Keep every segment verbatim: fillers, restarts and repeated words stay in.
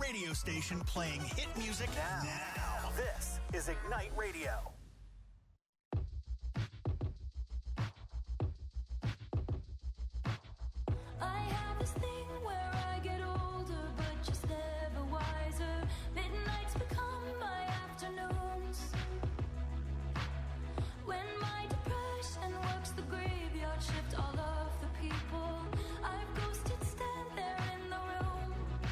radio station playing hit music now. now. This is Ignite Radio. I have this thing where I get older, but just never wiser. Midnights become my afternoons. When my depression works the graveyard shift, all of the people I've ghosted stand there in the room.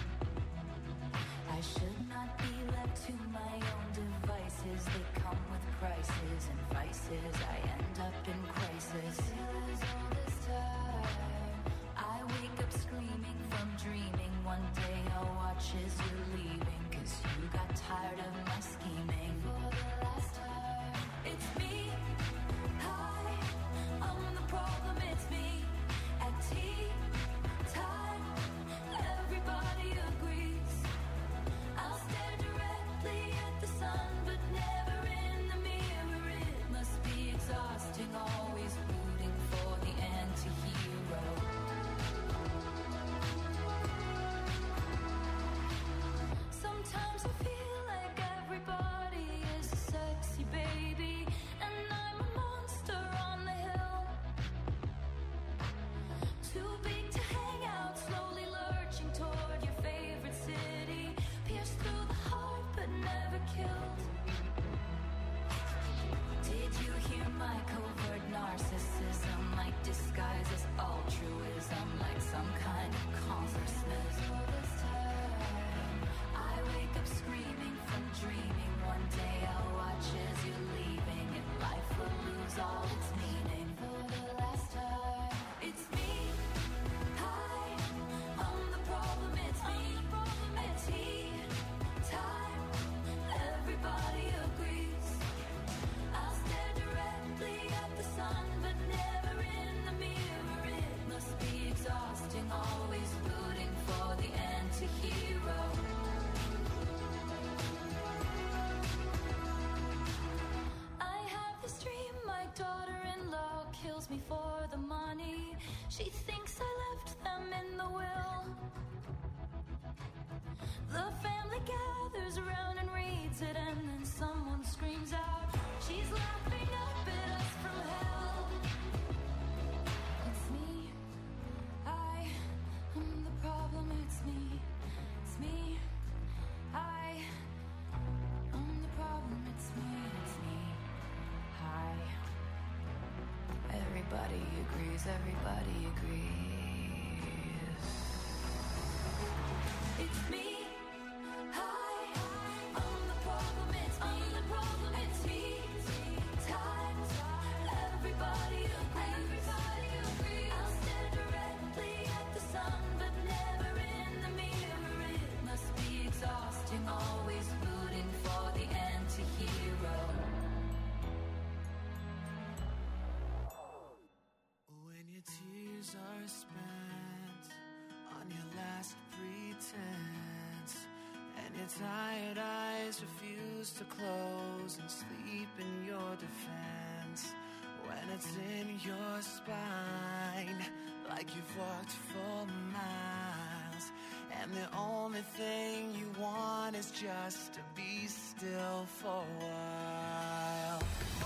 I should not be left to my own devices. They come with prices and vices. I end up in crisis. Still as all this time, I wake up screaming from dreaming. One day I'll watch as you're leaving, 'cause you got tired of my scheming. For the last time, it's me. Hi, I'm the problem, it's me. At tea time, everybody agrees. I'll stare directly at the sun, but never in the mirror. It must be exhausting, always rooting for the anti-hero. Sometimes I feel like everybody is a sexy baby, and I'm a monster on the hill. Too big to hang out, slowly lurching toward your favorite city. Pierced through the heart, but never killed. Did you hear my covert narcissism? Like disguise as altruism, like some kind of consciousness. All this time, I wake up screaming from dreaming. One day I'll watch as you're leaving, and life will lose all its meaning. For the last time, it's me. Hi, I'm the problem, it's me. At tea time, everybody agrees. I'll stare directly at the sun, but never in the mirror. It must be exhausting, always rooting for the anti-hero. I have this dream, my daughter-in-law kills me for the money. She thinks I left them in the will. The family gathers around and reads it, and then someone screams out, she's laughing up at us from hell. It's me. I am the problem, it's me. It's me. I am the problem, it's me. It's me. Hi. Everybody agrees, everybody agrees. It's me. Hi, I'm the problem, it's me. I'm the problem, it's me. Time, everybody agrees. Everybody agrees. I'll stare directly at the sun, but never in the mirror. It must be exhausting, always rooting for the anti-hero. When your tears are spent on your last pretense, and your tired eyes refuse to close and sleep in your defense, when it's in your spine like you've walked for miles, and the only thing you want is just to be still for a while.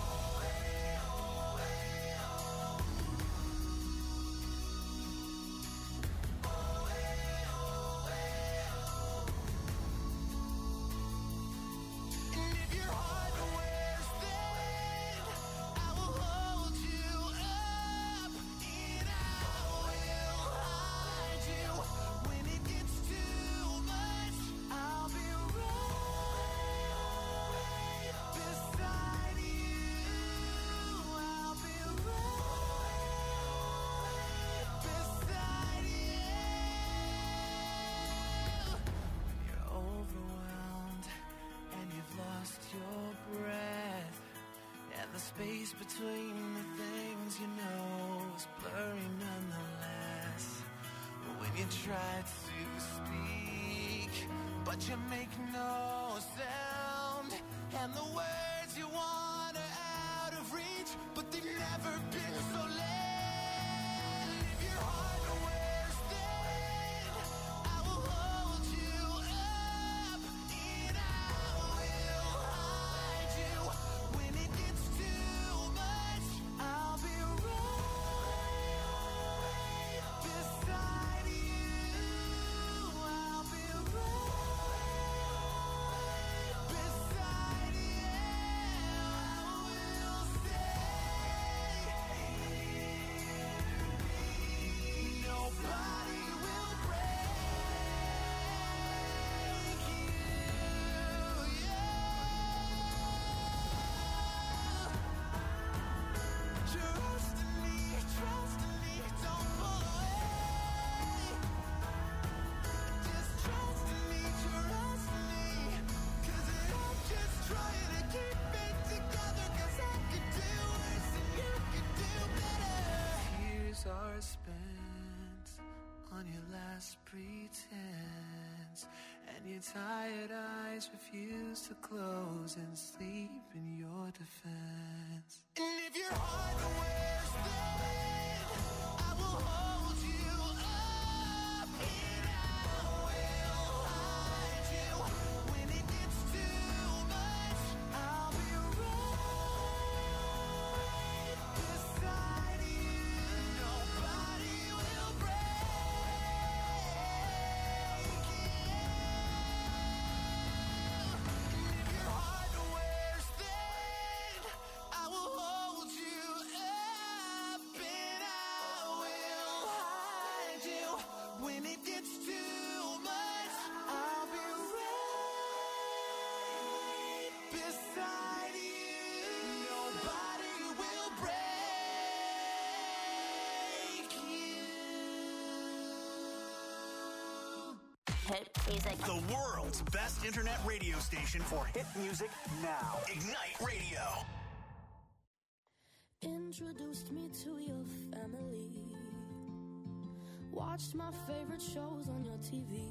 Space between the things you know is blurry nonetheless. When you try to speak, but you make no sound, and the words you want are out of reach, but they've never been so late. If your heart wears thin, I will hold you up. on your last pretense, and your tired eyes refuse to close and sleep in your defense. And if your heart wears thin, I will hold you up and I will hide you. When it gets too much, I'll be right beside you. Nobody will break you. And if your heart wears thin, I will hold you up and I will hide you. When it gets too much, I'll be right beside you. Nobody will break you. Hit music. The world's best internet radio station for hit music now. Ignite Radio. Introduced me to your family. Watched my favorite shows on your T V.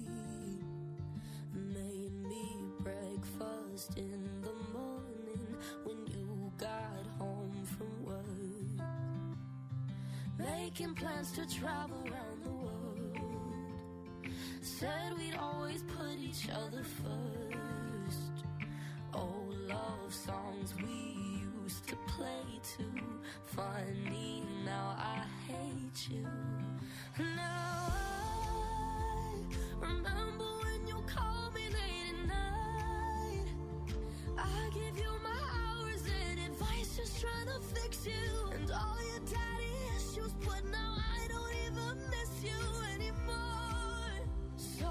Made me breakfast in the morning when you got home from work. Making plans to travel around the world. Said we'd always put each other first. Old love songs we used to play too. Funny, now I hate you. Now I remember when you called me late at night. I give you my hours and advice, just trying to fix you. And all your daddy issues, but now I don't even miss you anymore. So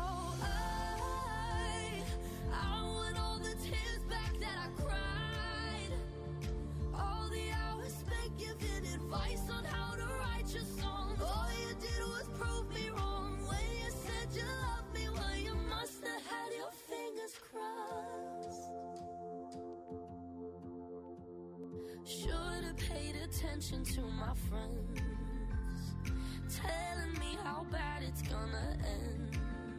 I, I want all the tears back that I cried. All the hours spent giving advice on how to write your songs. All you did was prove me wrong. When you said you loved me, well, you must have had your fingers crossed. Should've paid attention to my friends, telling me how bad it's gonna end.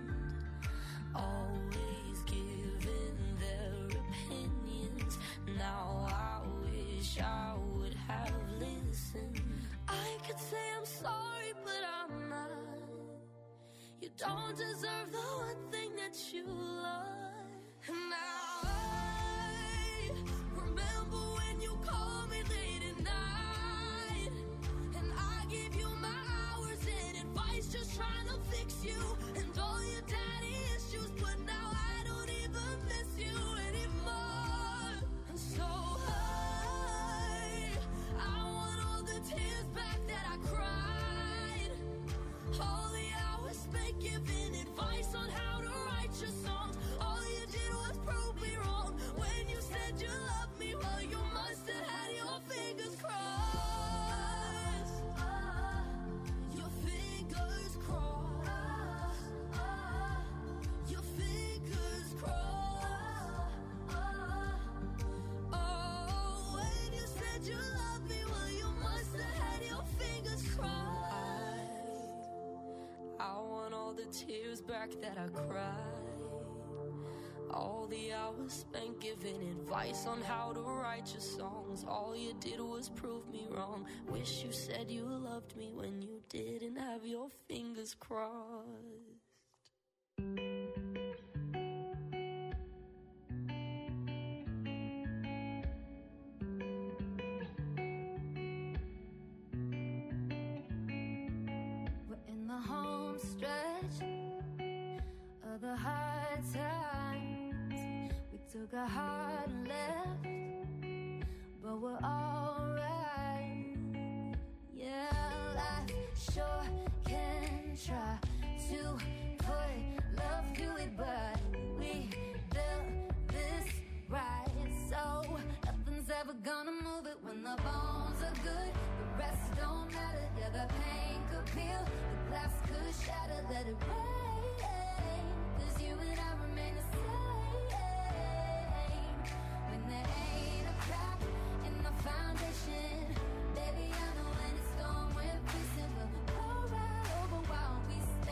Always giving their opinions. Now I wish I would have listened. I could say I'm sorry, but I'm not. You don't deserve the one thing that you love. And now I remember when you called me late at night, and I gave you my hours and advice, just trying to fix you. And all your daddy issues, but now I don't even miss you anymore. And so I, I want all the tears back that I cried. All the hours spent giving advice on how to write your songs. All you did was prove me wrong. When you said you loved me, well, you must have had your fingers crossed. Your fingers crossed. Your fingers crossed. Oh, when you said you loved me, well, you must have had your fingers crossed. I want all the tears back that I cried. All the hours spent giving advice on how to write your songs. All you did was prove me wrong. Wish you said you loved me when you didn't have your fingers crossed. We're in the home stretch of the hard times. We took a hard left, but we're alright. Yeah, life sure can try to put love to it, but we built this right. So nothing's ever gonna move it when the bones are good. The rest don't matter. Yeah, the pain could peel, the glass could shatter. Let it rain, 'cause you and I remain the same. When there ain't a crack in the foundation, baby, I know when it's storm, we're facing. We'll go right over while we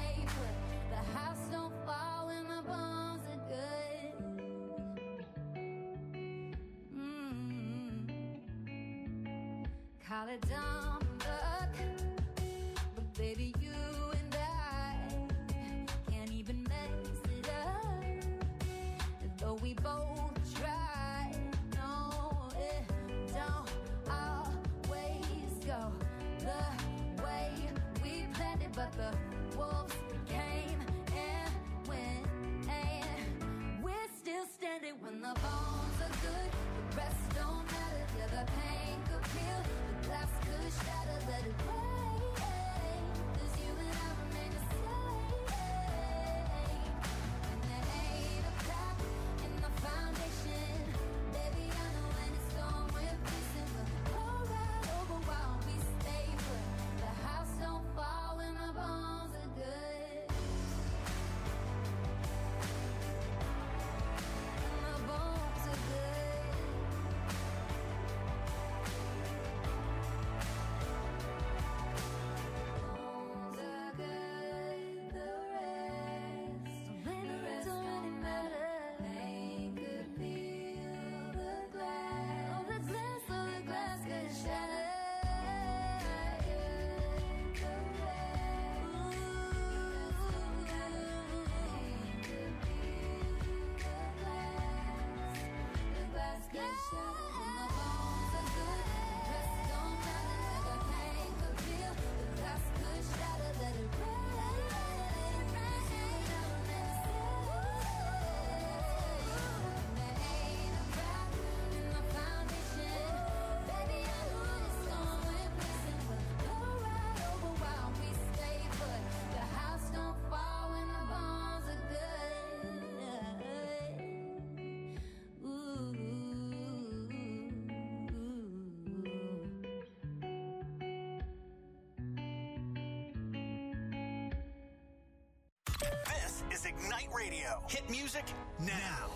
call it dumb luck, but baby, you and I can't even mess it up. Though we both try, no, it don't always go the way we planned it, but the wolves came and went, and we're still standing when the bones are good. The rest don't matter. Yeah, the pain could heal, the glass could shatter, let it rain. 'Cause you and I remain the same. And there ain't a crack in the foundation. Baby, I know when it's gone, we're facing. We'll go right over while we stay put. The house don't fall when the bones are good. And the bones are good. Bones are good, the rest, the rest don't matter. Pain could feel the glass, oh the glass, oh the glass could shatter. The rest, pain could feel the glass, the glass could shatter. And the bones are good, the rest don't matter. The pain could feel, the glass could shatter. Let it rain. There ain't a crack in the foundation. Baby, I know when it's gone, we're facing. We'll go right over while we stay put. The house don't fall when the bones are good. Ooh. This is Ignite Radio. Hit music now.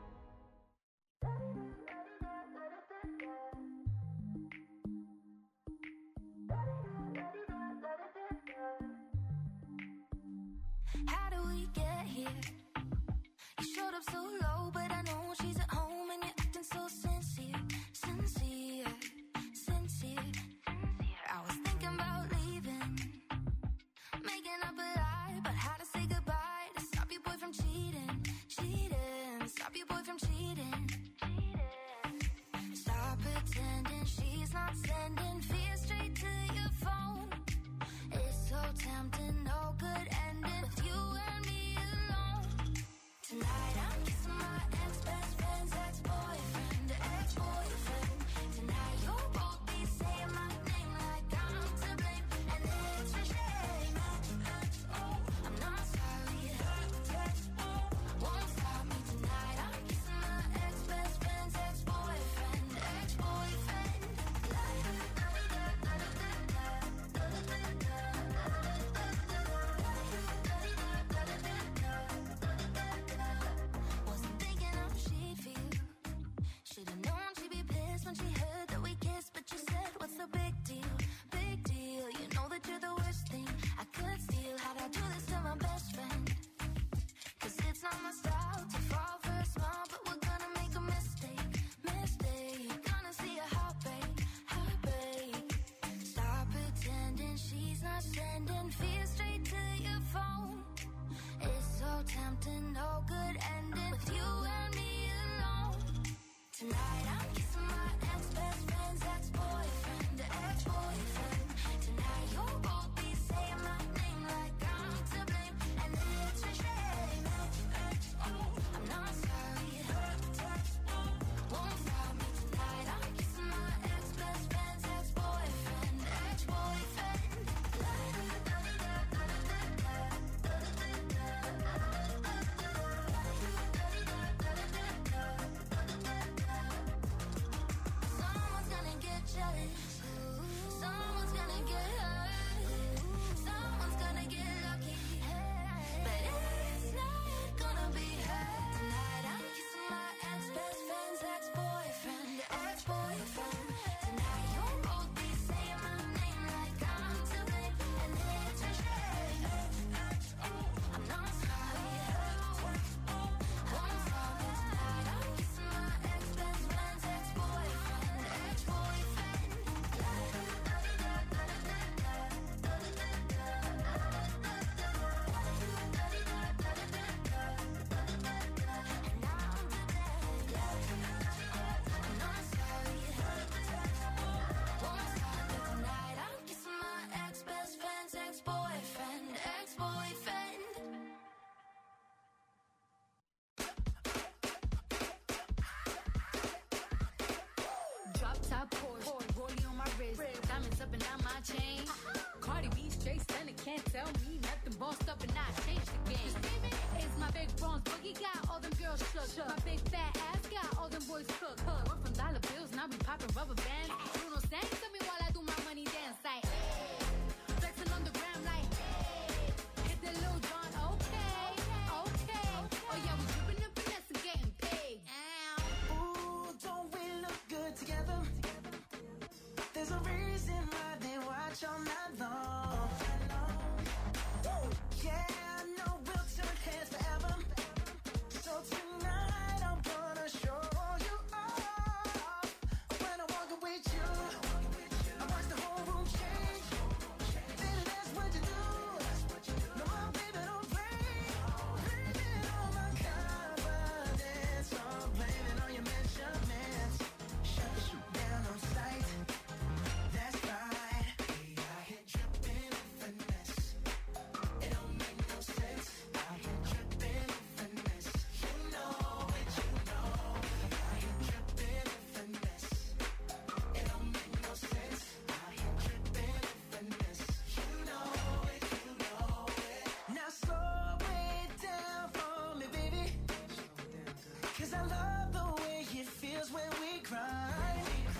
How do we get here? You showed up so low, but I know she's at home and you're acting so sincere, sincere, sincere. I was thinking about leaving, making up a lie, but how to say goodbye to stop your boy from cheating, cheating, stop your boy from cheating. Stop pretending she's not sending fear straight to your phone. It's so tempting, no good ending with you and me alone. Tonight I'm kissing my ex-best friend's ex-boyfriend, ex-boyfriend. Tonight you'll both be saying my name like I'm to blame, and it's a shame. Oh, I'm not popping out my chain. Cardi B straight stunning, can't tell me nothing. Bossed up and I changed the game. It's my big bronze boogie, got all them girls shook. shook. My big fat ass got all them boys cooked. Cook. We're from dollar bills and I be popping rubber bands. Bruno sang to me while I do my money dance like, hey. Flexing on the gram like, hey. Hit the Lil Jon, okay, okay. Oh yeah, we dripping and finesse and getting paid. Ow. Ooh, don't we look good together? There's a reason why they watch all night long. Woo. Yeah, I know we'll turn heads forever. So tonight I'm gonna show you off. When I'm walking with you, I watch the whole room change. Baby, that's what you do. No, my baby, don't play. Blame it on my confidence. I'm blaming on your measurements. Shut the shoot down on sight. That's right. Hey, I hit dripping with finesse. It don't make no sense. I hit dripping with finesse. You know it, you know. I hit dripping with finesse. It don't make no sense. I hit dripping with finesse. You know it, you know it. Now slow it down for me, baby. Cause I love the way it feels when we grind.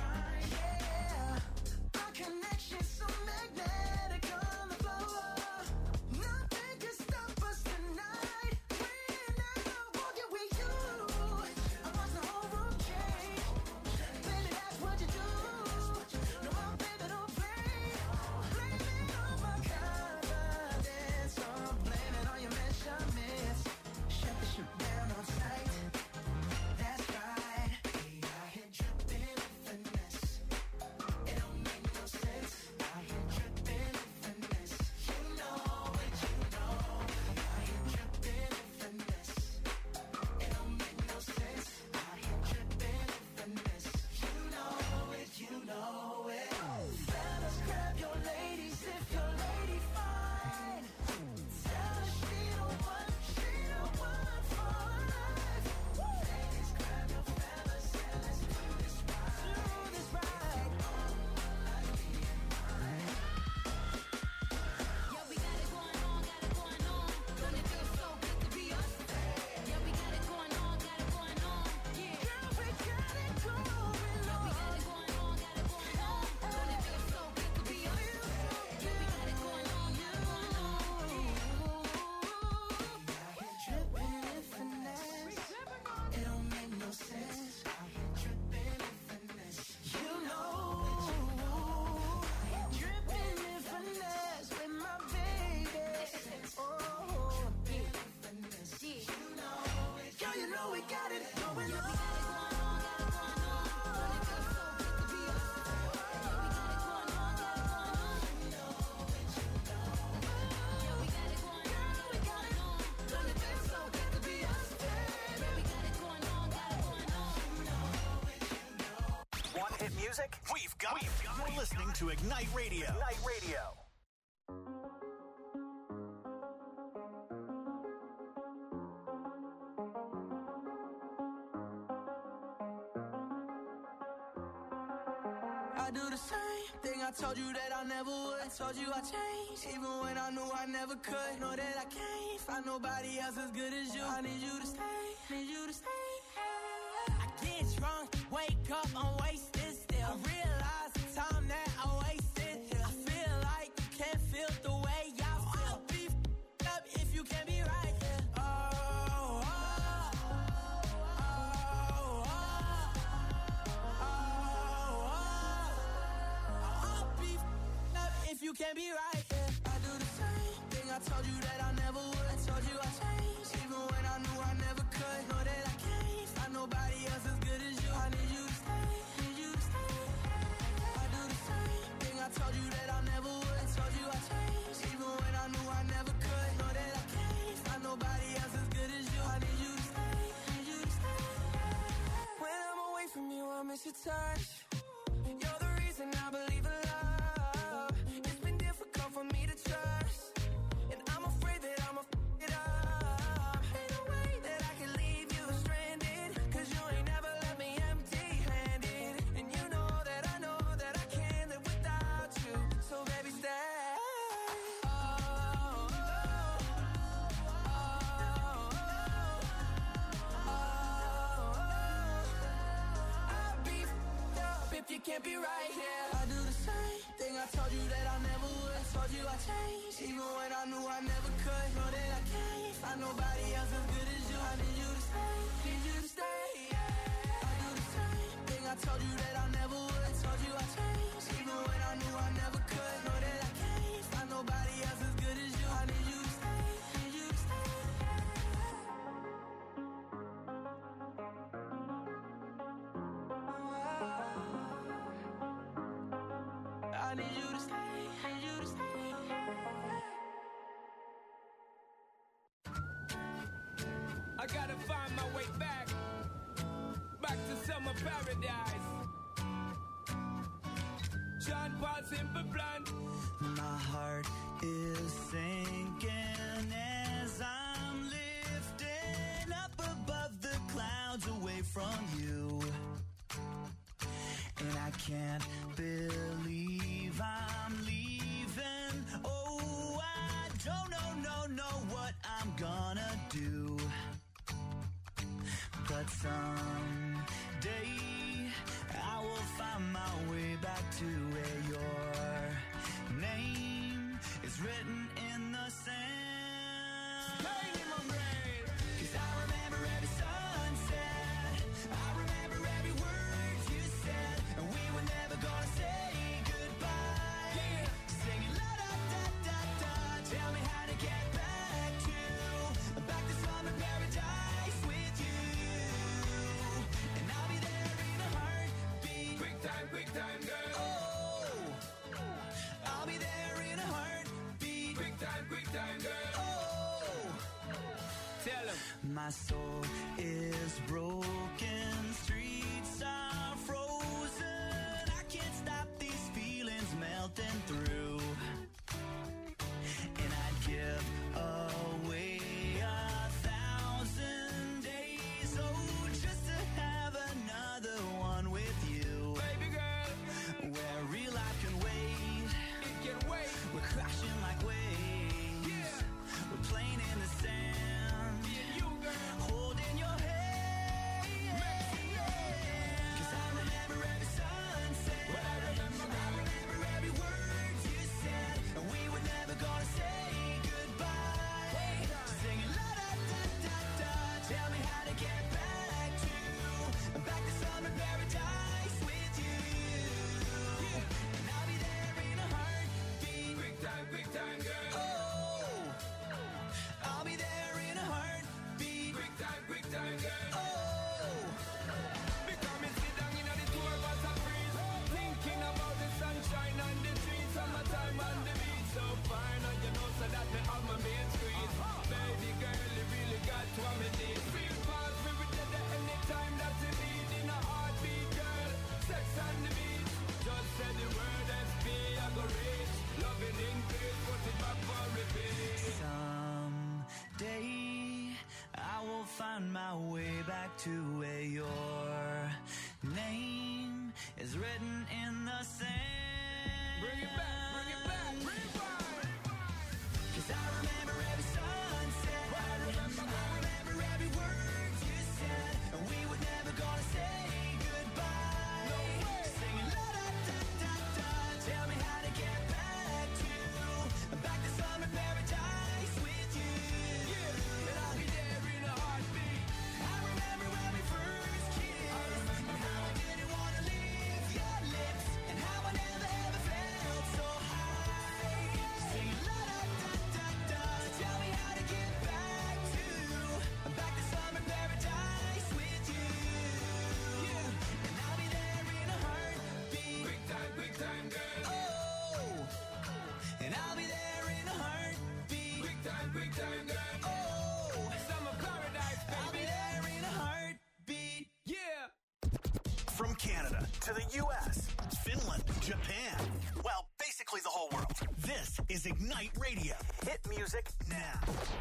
Yeah, our connection's so magnetic on the floor. Nothing can stop us tonight. When I'm walking with you, I watch the whole room change. Baby, that's what you do. No, my baby, don't play. Blame it on my confidence. I'm blaming on your measurements. Shut the shoot down on sight. That's right. Hey, I hit dripping with finesse. It don't make no sense. I hit dripping with finesse. You know it, you know. I hit dripping with finesse. It don't make no sense. I hit dripping with finesse. You know it, you know it. Fellas, grab your ladies if your lady fine. Tell her she the one, she the one for life. Ladies, grab your fellas and let's do this right. Do this right. Yeah, we got it going on, got it going on. Don't it feel so good to be us? Yeah, we got it going on, got it going on. Yeah. Girl, we got it going on. Yeah, we got it going on, got it going on. Don't it feel so good to be us? Yeah, we got it going on, got it going on. I hit dripping with finesse. It don't make no sense. I hit dripping with finesse. You know it, you know. Dripping with finesse with my baby. Oh, dripping with finesse. You know it. Girl, you know we got it going on. Want hit music? We've got it. You're listening to Ignite Radio. Ignite Radio. I do the same thing I told you that I never would. I told you I changed, even when I knew I never could. Know that I can't find nobody else as good as you. I need you to stay, need you to stay. I get drunk, wake up, I'm wasted still. I realize the time that I wasted here. I feel like you can't feel the way I feel. I'll be f***ed up if you can't be right here. Oh, oh, oh, oh, oh, oh. I'll be f***ed up if you can't be right here. I do the same thing I told you that I never would. I told you I changed, even when I knew I never could. Know that I can't find nobody else as good as you. I need you to stay, need you to stay. I do the same thing I told you that I never would. I told you I changed, even when I knew I never could. Know that I can't find nobody else as good as you. I need you to stay, need you to stay. When I'm away from you, I miss your touch. You're the reason I believe in love. It's been difficult for me to trust, and I'm afraid that I'ma f*** it up. Ain't no way that I can leave you stranded, 'cause you ain't never left me empty-handed. And you know that I know that I can't live without you. can't be right here. I do the same thing I told you that I never would. I told you I changed, even when I knew I never could. Know that I can't find nobody else as good as you. I need you to stay, need you to stay, yeah. I do the same thing I told you that I never would. I told you I changed, even when I knew I never could. Know that I can't find nobody else as good as you. I need you to stay, need you to stay, I need you to stay, need you to stay. I gotta find my way back, back to summer paradise. John Paul Simple Plan. My heart is sinking as I'm lifting up above the clouds away from you. And I can't believe I'm leaving. Oh, I don't know, no, know what I'm gonna do. But someday I will find my way back to where your name is written in the sand. Pain in my brain. 'Cause I remember every sunset, I remember every word you said, and we were never gonna say goodbye. Yeah. Singing la da da da da, tell me how to get back to, back to summer paradise with you. And I'll be there in a heartbeat. Quick time, quick time, girl. Oh, I'll be there in a heartbeat. Quick time, quick time, girl. Oh, Tell him. my soul is broken, streets are frozen. I can't stop these feelings melting through. And I'd give away a thousand days, oh, just to have another one with you. Baby girl, Where real life can wait, it can wait. we're crashing like waves. Yeah. We're playing in the sand, Me and you, girl. holding your hand. Cause I remember every sunset, What I remember, I remember every word you said, and we were never gonna say goodbye. Singing la da da da da, tell me how to get back to, back to summer paradise with you. And I'll be there in a heartbeat. Quick time, quick time, girl. Oh, I'll be there in a heartbeat. Quick time, quick time, girl. Oh, Because me sit down in the tour bus and freeze, thinking about the sunshine and the trees, summertime and the beach. So fine, and you know, so that me have my main squeeze. Baby girl, you really got what me need. Feel fast, we will get there anytime that you need. In a heartbeat, girl, sex on the beach. Just say the word S P, I go reach. Loving in peace, put it back for repeat. someday I will find my way back to where your name is written in the sand. Bring it back, bring it back, rewind. 'Cause I remember every sunset, I remember, I remember every word you said, and we were never gonna say goodbye. No way. Singing la da da da da, tell me how to get back to, back to summer paradise with you. Yeah, and I'll be there in a heartbeat. I remember when we first kissed, I remember and how I didn't wanna leave your lips, and how I never ever felt so high. Singing la da da da da, tell me how to get back to, back to summer paradise with you. Yeah, and I'll be there in a heartbeat. Quick time, quick time, girl. Oh, and I'll be there in a heartbeat. Quick time, quick time, girl. Oh, Summer paradise, I'll be baby. there in a heartbeat. Yeah. From Canada to the U S, Finland, Japan. Well, basically the whole world. This is Ignite Radio. Hit music now.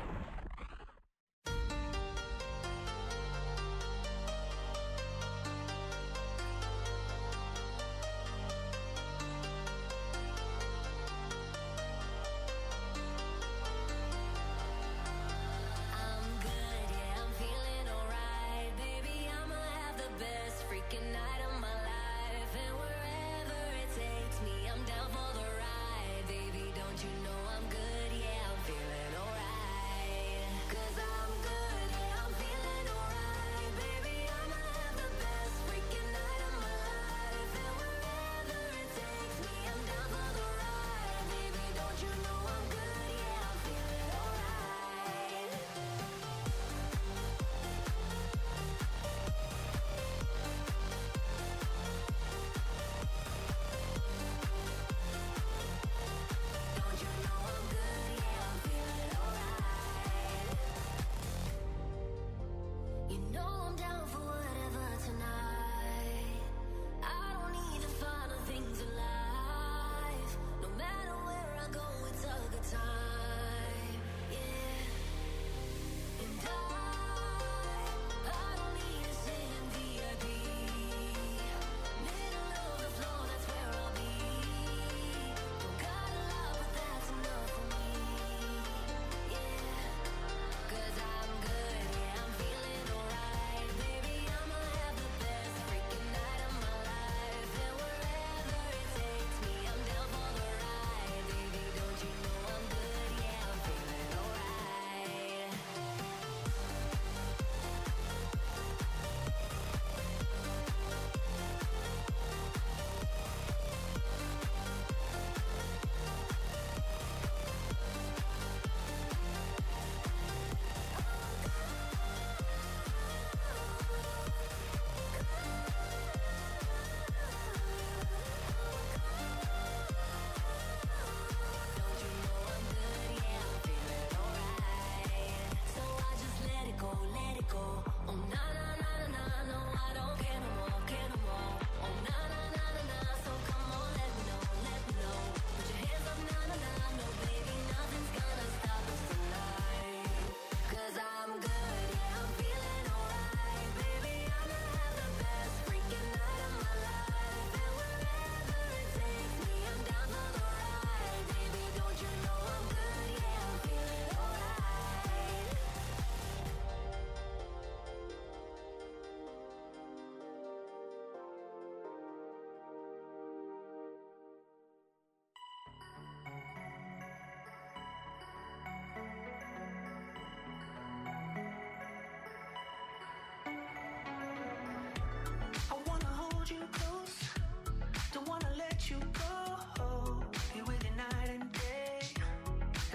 I'm good, yeah, I'm feeling alright. Baby, I'ma have the best freaking night of my life. And wherever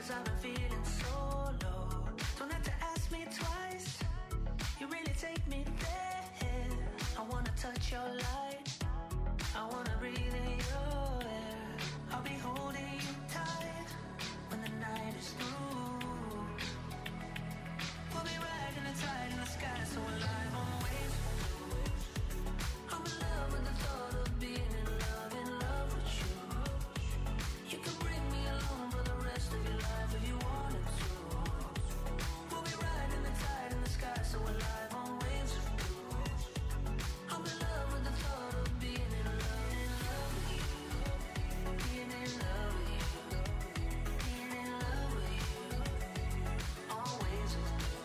Cause I've been feeling so low. Don't have to ask me twice. You really take me there. I wanna touch your light. I wanna breathe in your air. I'll be holding you tight when the night is through. We'll be riding the tide in the sky, so alive on waves. I'm in love with the thought of being in love, in love with you. You can bring me along for the rest of your life if you wanted to. We'll be riding the tide in the sky, so alive on waves of blue. I'm in love with the thought of being in love, in love with you. Being in love with you. Being in love with you. Always with you.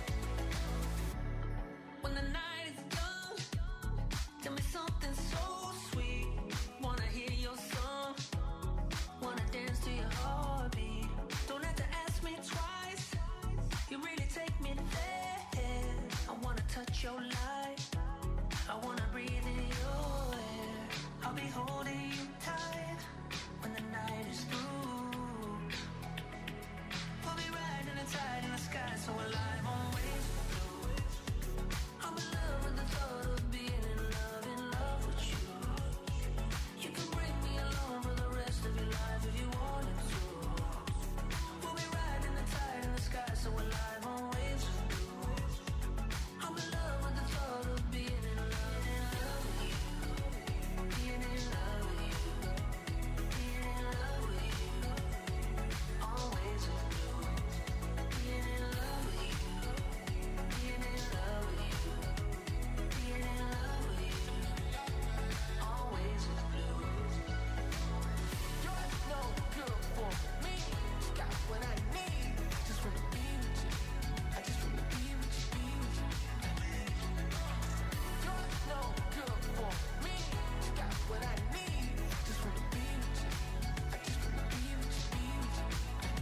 When the night is young, tell me something so sweet. Wanna hear your song. Wanna dance to your heartbeat. Don't have to ask me twice. You really take me there. I wanna touch your light. I wanna breathe in your air. I'll be holding you tight when the night is through. We'll be riding the tide in the sky, so alive on waves of blue. I'm in love with the thought of being in love, in love with you. You can bring me along for the rest of your life if you wanted to. We'll be riding the tide in the sky, so alive on waves of blue. I'm in love with the thought of being in love, in love with you. Being in love with you. Being in love with you. Always with you. Being in love with you. Being in love with you. Being in love with you. Always with blue. You're no good for me. Got what I need. Just wanna be with you. I just wanna be with you, be with you. You're no good for me. Got what I need. Just wanna be with you. I just wanna be with you, be with you.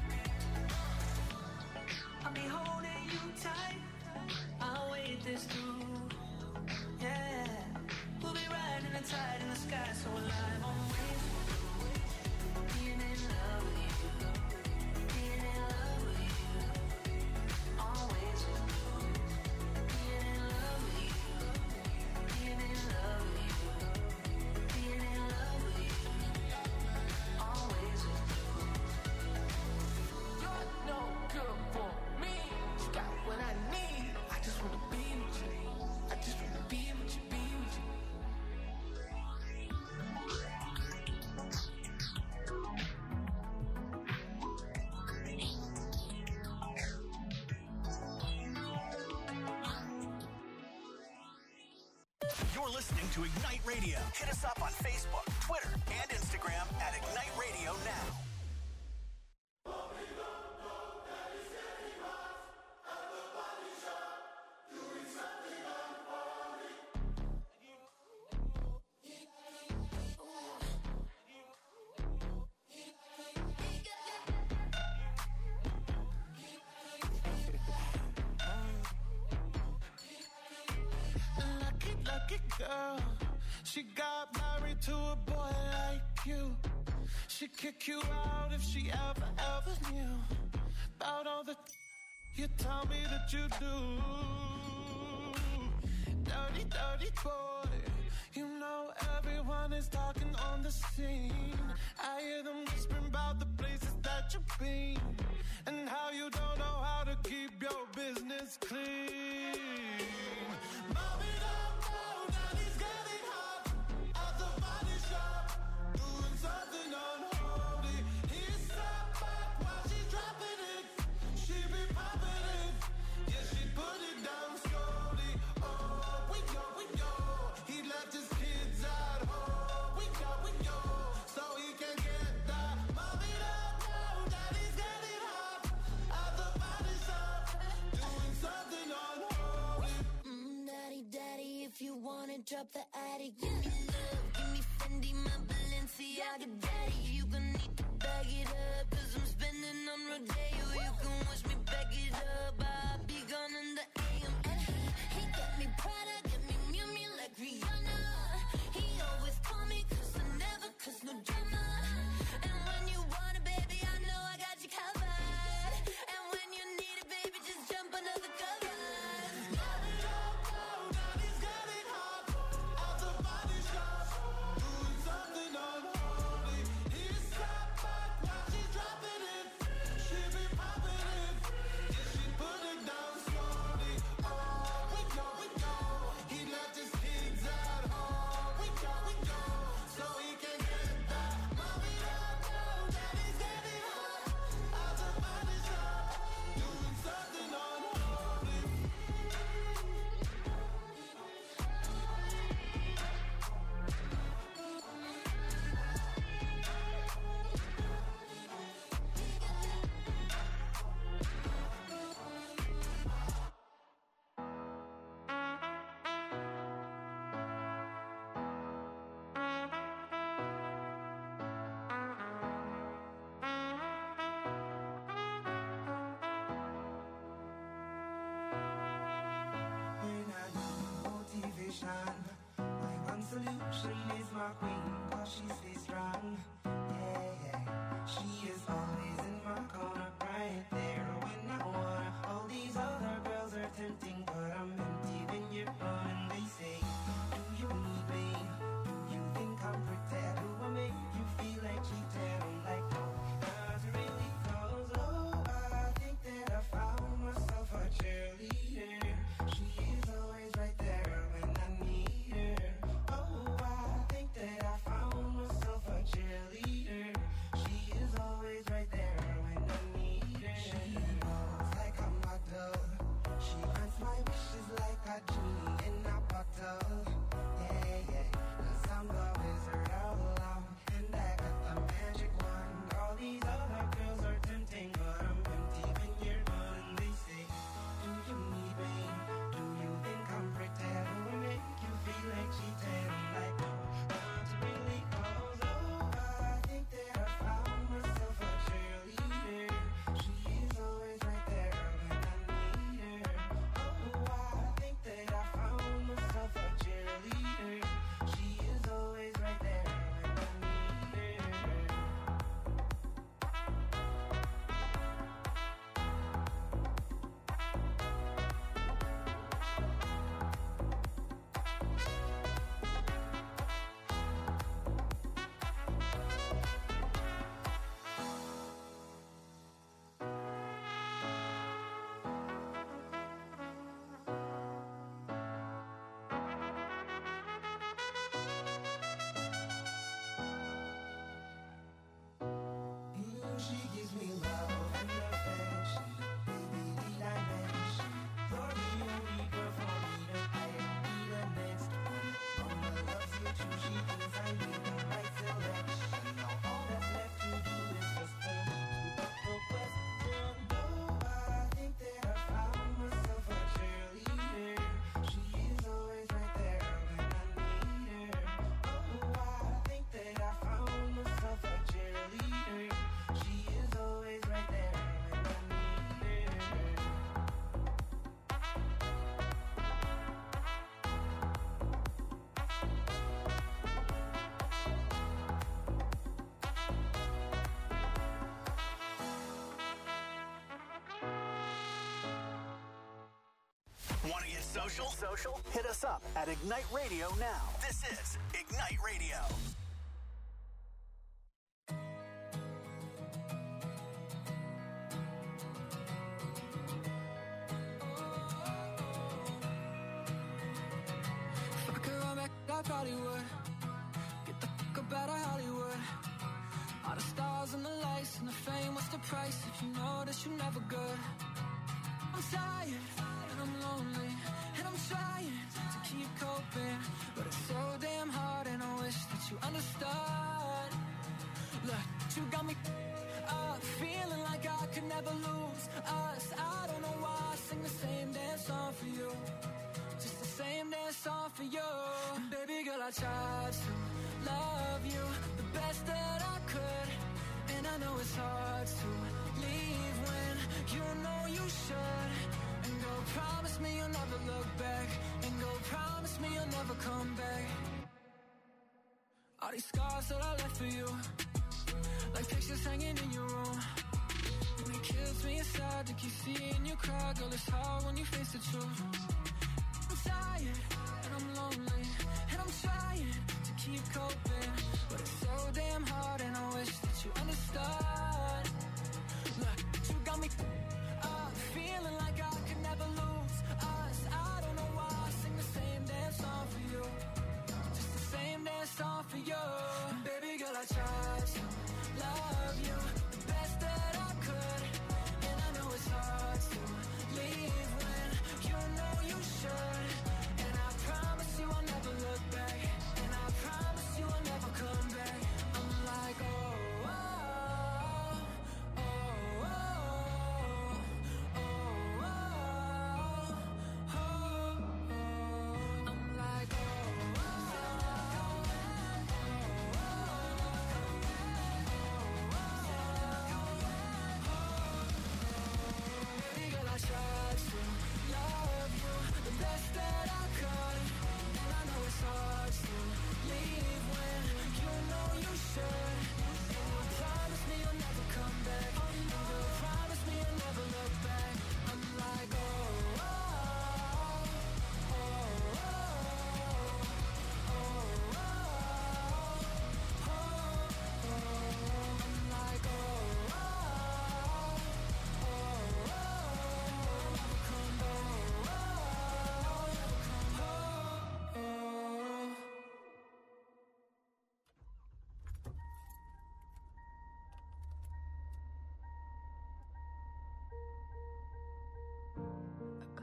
I'll be holding you tight. I'll wait this through. Yeah. We'll be riding the tide in the sky, so alive on waves of blue. Being in love with you. Being in love with you. Always with blue. Being in love with you. Being in love with you. Being in love with you. Always with blue. You're no good for me. Got what I need. I just wanna be with you. I just wanna be with you, be with you. You're listening to Ignite Radio. Hit us up on Facebook, Twitter, and Instagram at Ignite Radio Now. Lucky, lucky girl. She got married to a boy like you. She'd kick you out if she ever, ever knew about all the you tell me that you do. Dirty, dirty boy. You know everyone is talking on the scene. I hear them whispering about the places that you've been and how you don't know how to keep your business clean. Mommy don't know that he's getting hot at the body shop, doing something unholy. He sat back while she's dropping it. She be popping it. Yeah, she put it down slowly. Oh, we know, we know. He left his kids at home. We know, we know. So he can get that. Mommy don't know that he's getting hot at the body shop, doing something unholy. Mm, daddy, daddy, if you wanna drop the attic, give me love, give me Fendi, my Balenciaga, daddy. You gonna need to bag it up, cause I'm spending on Rodeo. You can wish me back it up, I'll be gone in the A M. And he, he got me Prada, got me Miu Miu like Rihanna. He always call me cause I never cause no drama. And when you want it, baby, I know I got you covered. solution. My one solution is my queen, cause she stays strong. Yeah, yeah. She is always in my corner, right there when I wanna. All these other girls are tempting, but I'm empty when you're gone. And they say, do you need me? Do you think I'm pretty? Do I make you feel like cheating? I'm like, no, not really, cause oh, I think that I found myself a cheerleader. She is always right there when I need her. Oh, I think that I found myself a cheerleader. She is always right there when I need her. She knows like a model. She grants my wishes like a genie in a bottle. Yeah, yeah, cause I'm the wizard all along, and I got the magic wand. All these other girls are tempting, but I'm empty when you're gone. And they say, do you need me? Do you think I'm pretty? Do I make you feel like cheating? I'm like, no, not really, cause oh, I think that I found myself a cheerleader. She is always right there when I need her. Oh, I think that I found myself a cheerleader. She is always right there when I need her. Mm, she gives me love and affection, baby, need I mention? You're the only girl for me to pay, be the next one. Mama loves you too, she thinks I made the right selection. Now all that's left to do is just turn to the question. Oh, I think that I found myself a cheerleader. She is always right there when I need her. Oh, I think that I found myself a cheerleader. She is always right there when I need her. Want to get social? Social? Hit us up at Ignite Radio now. This is Ignite Radio. If I could run back, I probably would. Get the fuck up out of Hollywood. All the stars and the lights and the fame, what's the price if you know that you're never good? I'm tired and I'm lonely and I'm trying to keep coping, but it's so damn hard and I wish that you understood. Look, you got me up, feeling like I could never lose us. I don't know why I sing the same damn song for you, just the same damn song for you. And baby girl, I tried to love you the best that I could, and I know it's hard to leave when you know you should. And go promise me you'll never look back, and go promise me you'll never come back. All these scars that I left for you, like pictures hanging in your room, and it kills me inside to keep seeing you cry. Girl, it's hard when you face the truth. I'm tired and I'm lonely and I'm trying to keep coping, but it's so damn hard and I wish that you understood. Look, you got me up, feeling like I could never lose us. I don't know why I sing the same damn song for you, just the same damn song for you. And baby girl, I tried to love you the best that I could, and I know it's hard to leave when you know you should. And I promise you I'll never look back, and I promise you I'll never come back. I'm like, oh, oh, oh, oh, oh, oh,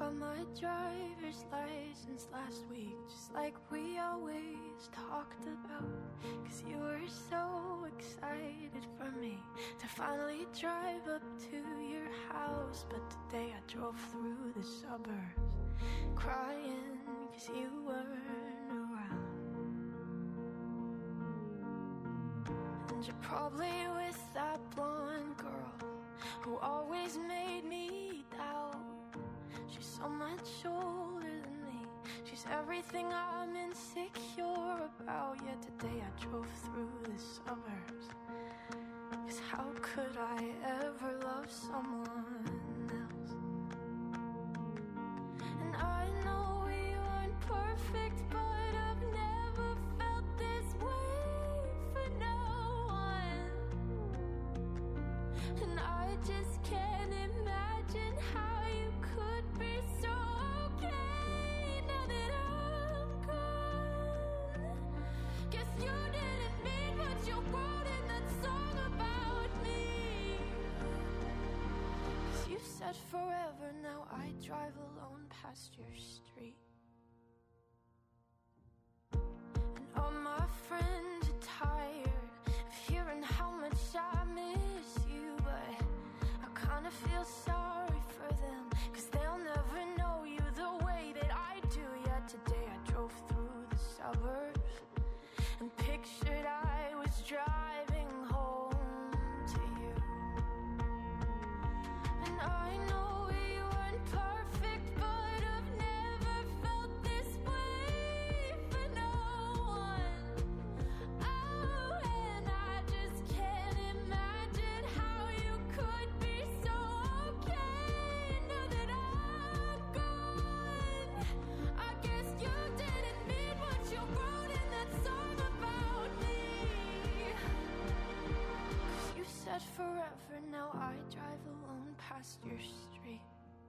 got my driver's license last week, just like we always talked about. Cause you were so excited for me to finally drive up to your house. But today I drove through the suburbs crying cause you weren't around. And you're probably with that blonde girl who always made me doubt. She's so much older than me. She's everything I'm insecure about. Yet today I drove through the suburbs. Cause how could I ever love someone else? And I know we weren't perfect, but I've never felt this way for no one. And I just can't imagine how you could be so okay now that I'm gone. Guess you didn't mean what you wrote in that song about me. Cause you said forever, now I drive alone past your street. And all my friends are tired of hearing how much I miss you, but I kinda feel sorry for them, cause they'll never know you the way that I do. Yet today I drove through the suburbs and pictured I was driving home to you. And I know we weren't perfect, but I've never felt this way for no one. Oh, and I just can't imagine how you could be so okay now that I'm gone. I guess you didn't mean what you wrote in that song about me. Cause you said forever, now I drive alone past your street.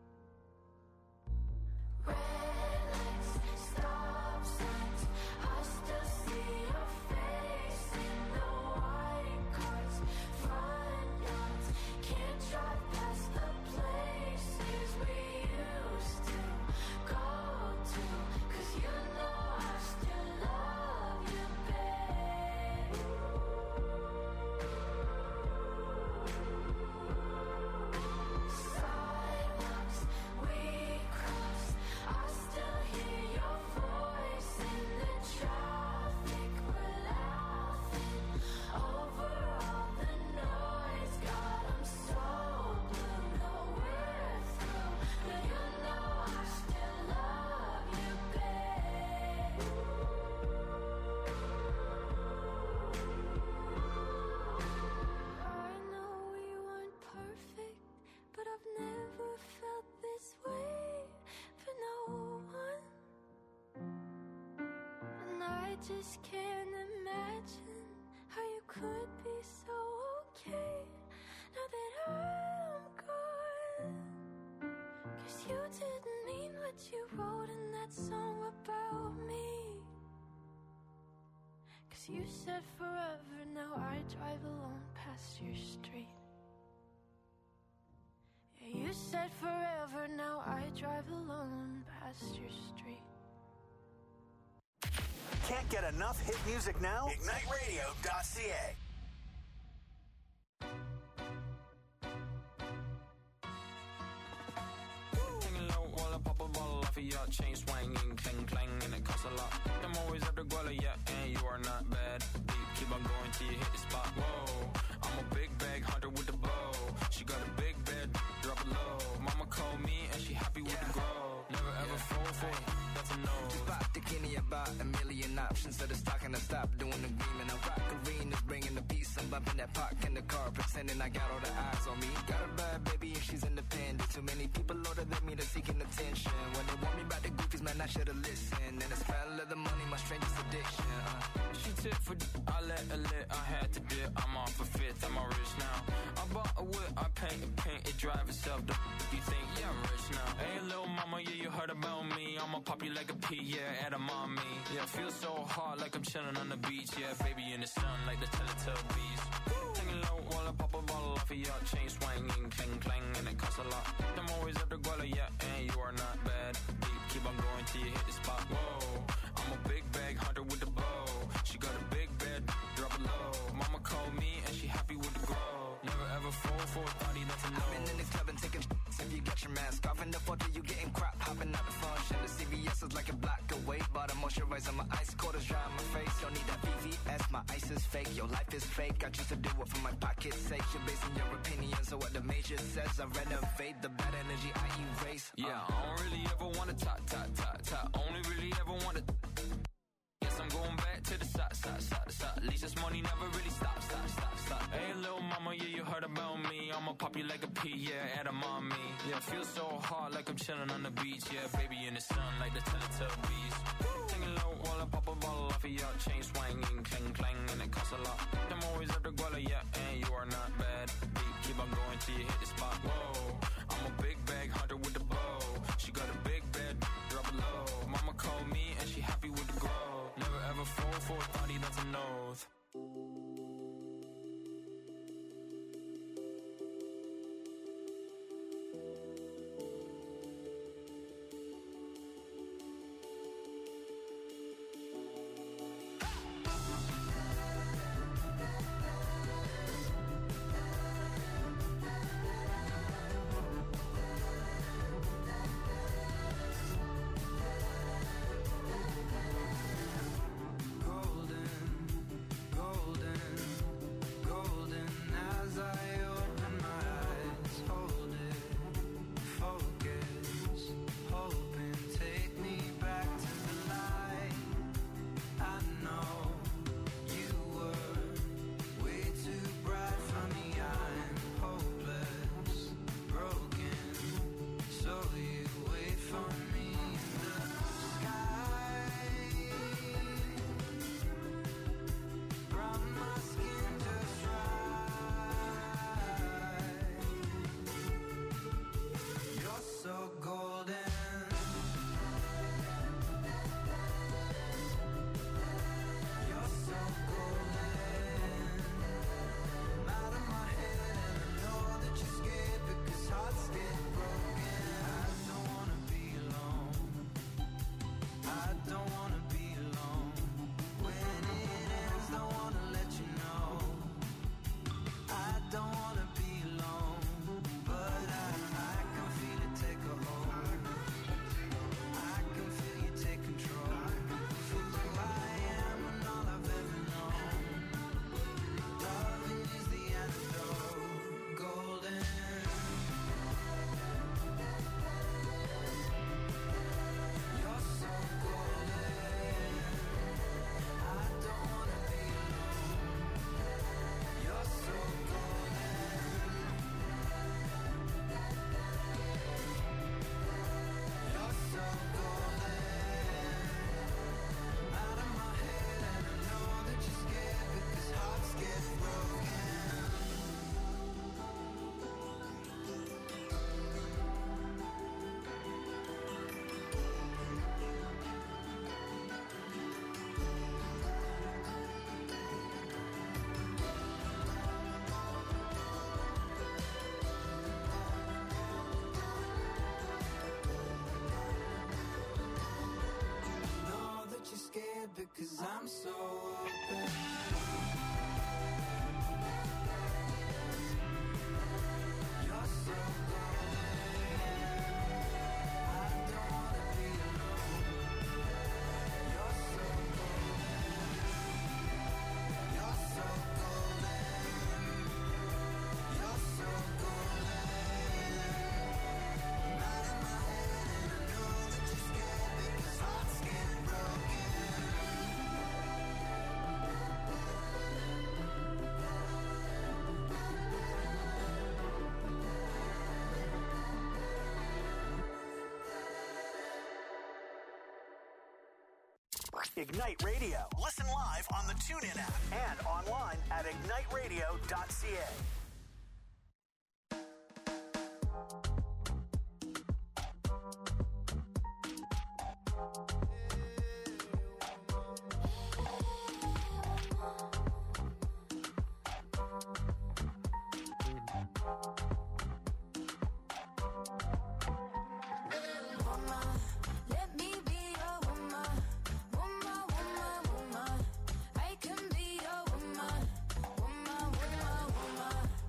Red lights, stop signs, I still see your face in the white cars, front yards. Can't drive past the places we used to go to. Cause you know I still love you, babe. Sidewalks we crossed, I still hear your voice in the traffic. We're laughing over all the noise. God, I'm so blue, know we're through, but you know I still love you, babe. I know we weren't perfect, but I've never felt this way for no one. And I just can't imagine how you could be so okay now that I'm gone. Cause you didn't mean what you wrote in that song about me. Cause you said forever, now I drive alone past your street. Yeah, you said forever, now I drive alone past your street. Can't get enough hit music now? Ignite radio dot c a. Hanging low while I pop a bottle off of your chain swinging, clang clang, and it costs a lot. I'm always at the guala, yeah, and you are not bad. Beat, keep on going till you hit the spot. Whoa, I'm a big bag hunter with the bow. She got a big bed, drop it low. Mama called me and she happy with the grow. Never ever fall for it, that's a no. Just pop the Kenny about a million options. So the stock and I stop doing the green. And I rock arenas, bringing the peace. I'm bumping that park in the car, pretending I got all the eyes on me. Got a bad baby and she's independent. Too many people older than me, they're seeking attention. When they want me about the goofies, man, I should've listened. And the smell of the money, my strangest addiction. Uh. She tip for d- I let her lit, I had to dip. I'm off a fifth, I'm all rich now. I bought a whip, I paint and paint it, drive itself. The f- you think, yeah, I'm rich now. Hey, little mama, yeah, you heard about me. I'ma pop you like a pea, yeah, at a mommy. Yeah, feel so hot like I'm chilling on the beach. Yeah, baby in the sun like the Teletubbies. Hanging low while I pop a bottle off of your chain swinging, clang clang, and it costs a lot. I'm always at the guala, yeah, and you are not bad. Moisturizer my ice, quarters dry on my face. Don't need that V V S, my ice is fake. Your life is fake, I choose to do it for my pocket's sake. You're basing your opinions on what the major says. I renovate the bad energy I erase. Yeah, I don't really ever wanna top, top, top, top. Only really ever wanna. Guess I'm going back to the side, side, side, side. At least this money never really stops, stop, stop, stop. Hey, little mama, yeah, you heard about me. I'ma pop you like a pea, yeah, add 'em on me. Yeah, feel so hard like I'm chilling on the beach. Yeah, baby in the sun like the Teletubbies. Singing low while I pop a bottle off of your chain swinging, clang, clang, and it costs a lot. I'm always at the guala, yeah, and you are not bad. Beat, keep on going till you hit the spot. Whoa, I'm a big bag hunter with the bow. She got a big bed, drop it low. Mama called me and she happy with the grow. Never ever fall for a thotty, that's an oath. Cause I'm so open. You're so golden. I don't wanna be alone. You're so golden. You're so golden. You're so golden. I'm out of my head and I know that you're scared because hearts get broken. Ignite Radio. Listen live on the TuneIn app and online at ignite radio dot c a. I can be your woman, woman, woman, woman.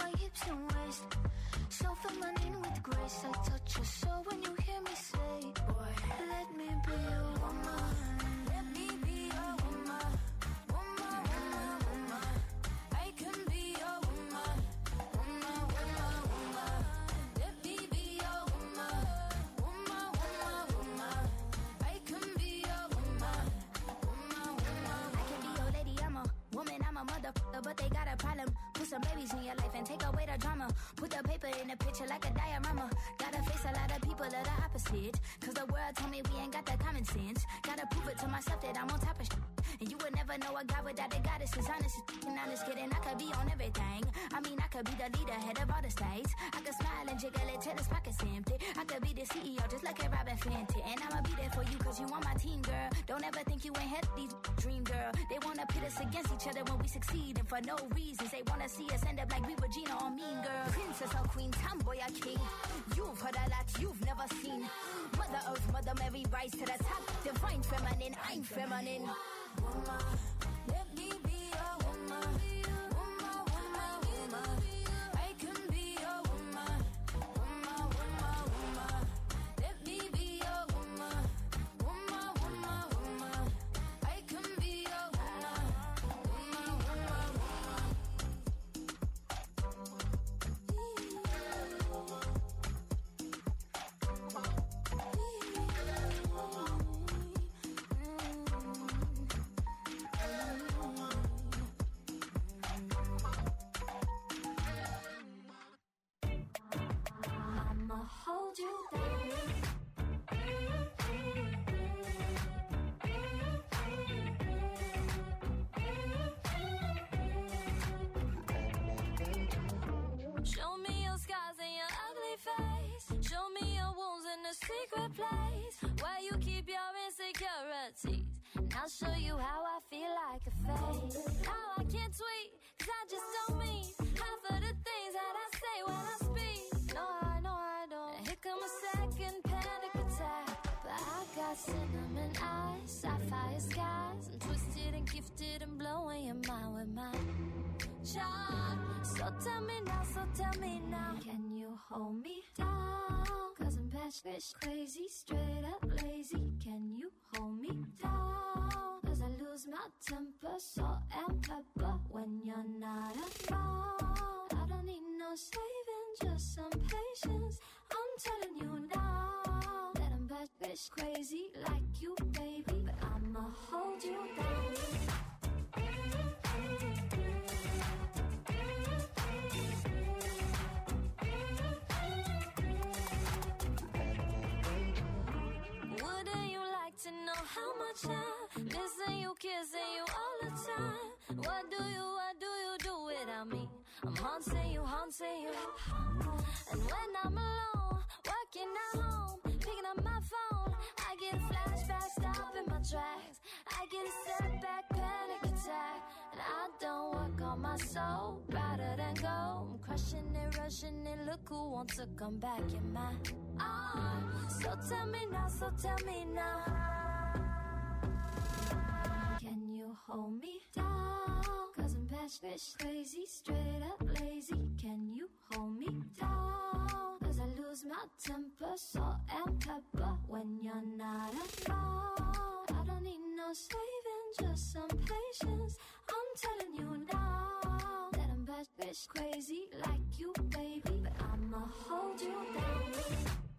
my hips and waist. So feminine with grace. I touch your soul when you hear me say, boy, let me be your woman. Let me be your woman. Woman, woman, woman. I can be your woman. Woman, woman, woman. Let me be your woman. Woman, woman, woman. I can be your woman. Woman, woman. I can be your lady, I'm a woman, I'm a motherfucker, but they got a problem. Put some babies in your life and take away the drama. Put the paper in the picture like a diorama. Gotta face a lot of people that are opposite. Cause the world told me we ain't got that common sense. Gotta prove it to myself that I'm on top of shit. And you would never know a guy without a goddess. Is honest and honest kidding. I could be on everything. I mean, I could be the leader, head of all the states. I could smile and jiggle it till his pockets empty. I could be the C E O just like a Robin Fenty. And I'ma be there for you cause you on my team, girl. Don't ever think you ain't had these dream, girl. They wanna pit us against each other when we succeed. And for no reasons, they wanna see us end up like we Regina or Mean Girl. Princess or queen, tomboy or king. You've heard a lot you've never seen. Mother Earth, Mother Mary, rise to the top. Divine feminine, I'm feminine. Woman, let me be your woman. Woman, woman, woman. I can be your woman. Woman, woman, woman. Let me be your woman. Woman, woman, woman. I can be your woman. Woman, woman, woman. I'ma hold you Show me your scars and your ugly face. Show me your wounds in a secret place where you keep your insecurities. And I'll show you how I feel like a fake. How I can't tweet, cause I just don't mean half of the things that I say when I speak. No, I know I don't. And here come a second panic attack. But I got cinnamon eyes, sapphire skies. I'm twisted and gifted and blowing your mind with my charm. So tell me now, so tell me now, can you hold me down? Cause I'm passionate, crazy, straight up lazy. Can you hold me down? Cause I lose my temper, salt and pepper when you're not around. I don't need no saving, just some patience. I'm telling you now that I'm passionate, crazy like you, baby. But I'ma hold you down. Wouldn't you like to know how much I missing you, kissing you all the time? What do you, what do you do without me? I'm haunting you, haunting you. And when I'm alone, working at home, picking up my phone, I get a flashback, stop in my tracks. I get a setback, panic attack. And I don't work on my soul, rather than go. I'm crushing it, rushing it, look who wants to come back in my arms. So tell me now, so tell me now, can you hold me down? Cause I'm passionate, crazy, straight up lazy. Can you hold me down? Cause I lose my temper, salt and pepper when you're not around. I don't need no saving, just some patience. I'm telling you now that I'm passionate, crazy like you, baby. But I'ma hold you down.